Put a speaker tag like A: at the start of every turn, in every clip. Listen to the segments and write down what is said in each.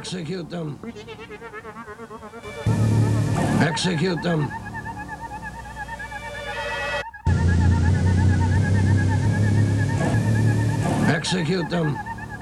A: Execute them. Execute them. Execute them.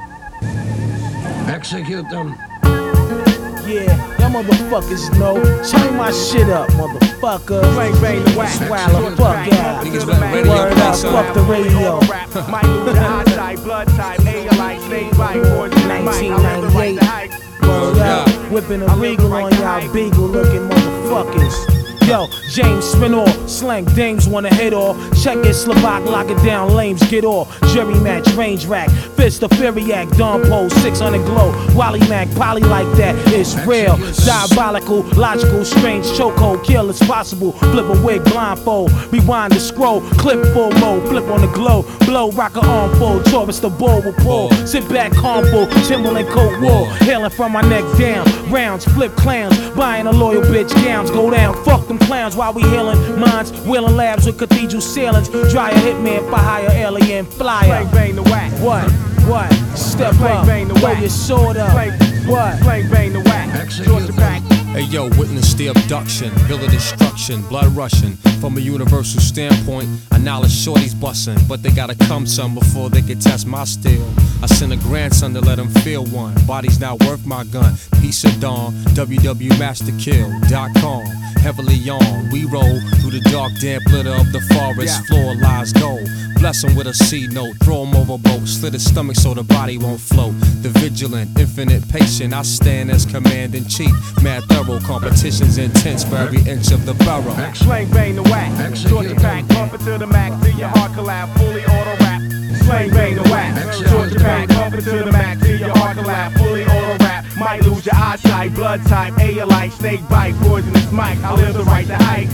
A: Execute them.
B: Yeah, y'all motherfuckers know. Turn my shit up, motherfucker.
C: Bang, bang, the whack.
B: Swallow, fuck out.
D: Niggas been radio
B: Word up, fuck the radio.
C: Might lose your eyesight, blood type, A like snake bite, poison,
B: 1998. Word up, whipping a regal on y'all beagle looking motherfuckers. Yo, James Spinall, slang dames wanna hit off. Check it, Slovak, lock it down, lames get off. Jury match, range rack, fist of Furiac, Don Pole, 600 glow. Wally Mac, poly like that, it's real. Diabolical, logical, strange chokehold, kill it's possible. Flip a wig, blindfold, rewind the scroll, clip full mode, flip on the glow, blow, rock a arm full, Taurus the ball will pull. Sit back, harmful, Timberland coat wool, hailing from my neck down. Rounds, flip clowns, buying a loyal bitch, gowns go down, fuck them clowns while we healing minds, wheeling labs with cathedral ceilings. Dryer hitman for hire, alien flyer.
C: Bang, bang, the whack.
B: What? Step up,
C: bang, the
B: throw
C: whack.
B: your sword up. What?
C: Bang, bang, the whack. Georgia pack.
D: Hey yo, witness the abduction, bill of destruction, blood rushing. From a universal standpoint, I knowledge shorties bustin', but they gotta come some before they can test my steel. I sent a grandson to let him feel one. Body's not worth my gun. Peace of dawn, www.masterkill.com. Heavily on, we roll through the dark, damp litter of the forest. Floor lies gold. Bless him with a C note, throw him overboard, slit his stomach so the body won't float. The vigilant, infinite patient, I stand as command in chief. Mad thorough, competition's intense for every inch of the borough.
C: Slang bang the whack. Georgia pack, pump it to the max, till your heart collapse, fully auto rap. Slang bang the whack. Georgia pack, pump it to the max, till your heart collapse, fully auto rap. Might lose your eyesight, blood type, A like snake bite, poisonous mic. I live the right to hype.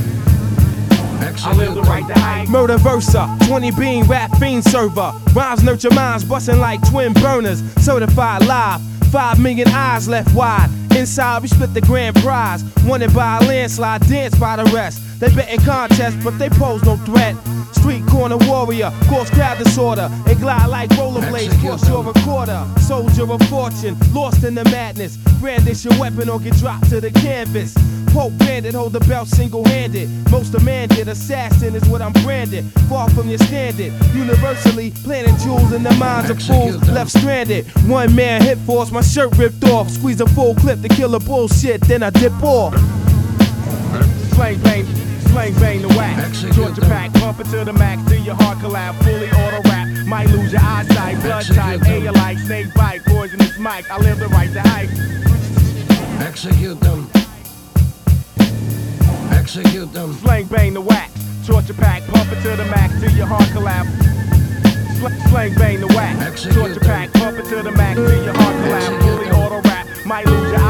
C: I live the right to hype.
E: Murder Versa, 20 bean rap fiend server. Rhymes nurture minds, bustin' like twin burners. Certified live, 5 million eyes left wide. Inside we split the grand prize. Wanted by a landslide, danced by the rest. They betting contests, but they pose no threat. Street corner warrior, cause crowd disorder. And glide like rollerblades, cross your recorder. Soldier of fortune, lost in the madness. Brandish your weapon or get dropped to the canvas. Pope bandit, hold the belt single-handed. Most demanded, assassin is what I'm branded. Far from your standard, universally planting jewels in the minds of fools left stranded. One man hit force, my shirt ripped off. Squeeze a full clip to kill a bullshit, then I dip off.
C: Slang bang the whack. Georgia pack, pump it to the max, till your heart collapse, fully auto rap. Might lose your eyesight, blood type, A like snake bite, poisonous mic. I live the right to hype.
A: Execute them. Execute them.
C: Slang bang the whack. Georgia pack, pump it to the max, till your heart collapse. Slang bang the whack. Georgia pack, pump it to the max, till your heart collapse, fully auto rap. Might lose your